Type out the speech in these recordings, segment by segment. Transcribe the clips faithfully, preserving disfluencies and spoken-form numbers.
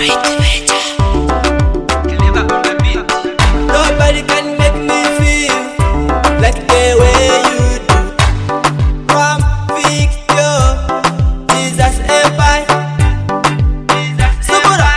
Nobody can make me feel like the way you do. From Victor, Jesus Empire. Subura.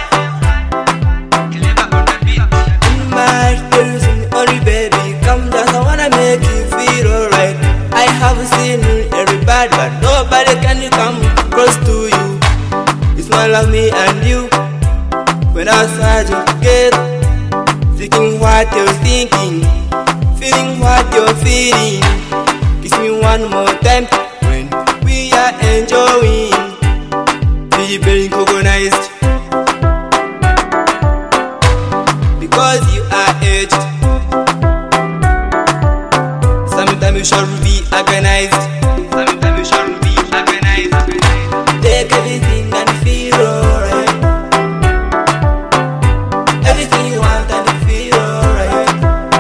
In my illusion, only baby, come down. I wanna make you feel alright. I have seen everybody, but nobody can come close to you. It's not like me and you. When I saw you together, thinking what you're thinking, feeling what you're feeling. Kiss me one more time when we are enjoying. Be very recognized because you are aged. Sometimes you should be organized. Sometimes you should be organized. Take everything and feel alright. Everything you want and feel alright.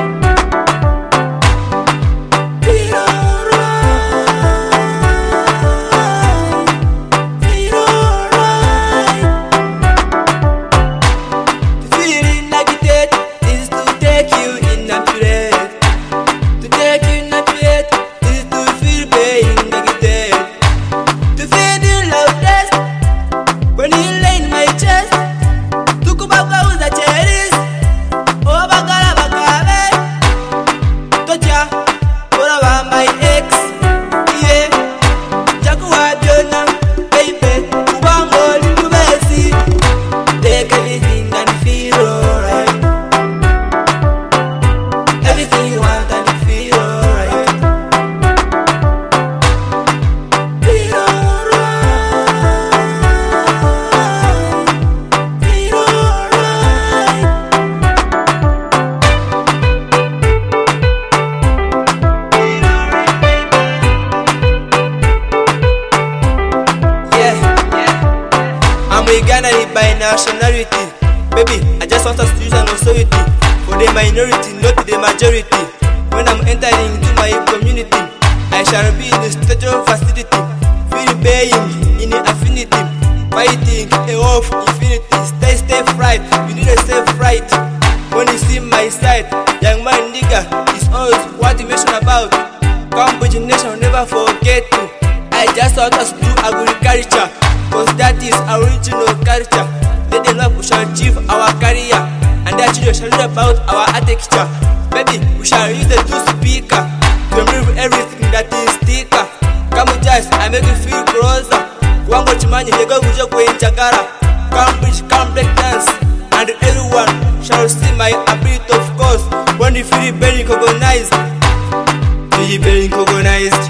Feel alright. Feel alright. Feeling agitated is to take you in a place. To take you in a place is to feel pain agitated. To feel the loudest when you lay in my chest. To go back out the cherries. Oh, bagala bakabe. Tocha, what about my ex? Yeah, Jaku Abiona, baby, Ubango, little Messi. Take everything and feel alright. Everything you want and feel alright. Feel alright. Feel alright. Yeah, yeah. I'm a Ghanaian by nationality. Baby, I just want us to use an authority for the minority, not the majority. When I'm entering into my community, I shall be in the statue facility, feel baying in the affinity, fighting a war of infinity. Stay, stay right, you need a safe right. When you see my side, young man nigga, it's always what you mention about. Cambridge nation will never forget you. I just want us to do agriculture, cause that is our original culture. Let the love we shall achieve our career, and that children shall learn about our architecture. Baby, we shall use the two speaker to remove everything that is sticker. Come just, I make you feel closer. Wango chimani, they go kujo kwe chakara. Cambridge, come break dance, and everyone shall see my ability of course. When you feel very recognized, be very recognized.